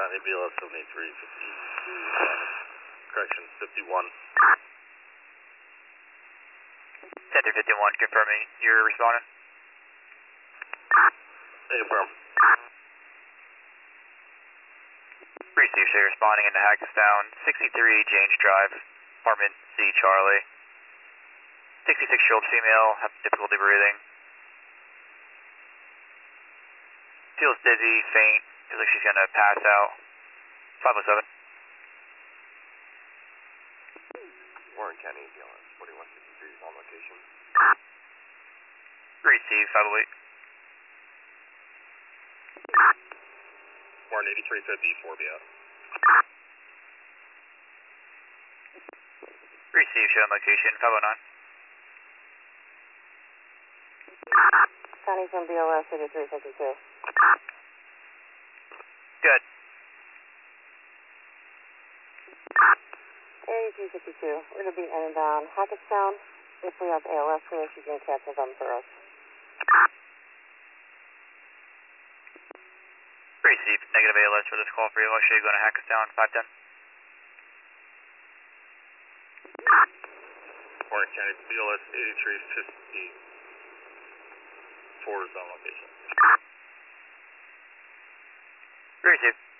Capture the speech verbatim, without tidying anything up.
County B L S seventy-three fifty-two, correction, fifty-one. ten three fifty-one, confirming you're responding. Hey, confirm. Received, so you're responding into Hackettstown, sixty-three James Drive, apartment C, Charlie. sixty-six-year-old female, having difficulty breathing. Feels dizzy, faint, feels like she's gonna pass out. five oh seven. Warren County B L S forty-one fifty-three is on location. Received, five oh eight. Warren eighty-three fifty, four B S. Received, show on location, five oh nine. County from B L S eighty-three fifty-two. Good. eighty-three fifty-two, we're going to be in and down Hackettstown. If we have A L S for us, you can capture them for us. Received, negative A L S for this call for you. I'll show you going to Hackettstown, five ten. Warren County B L S eighty-three fifty, four is on location. Received.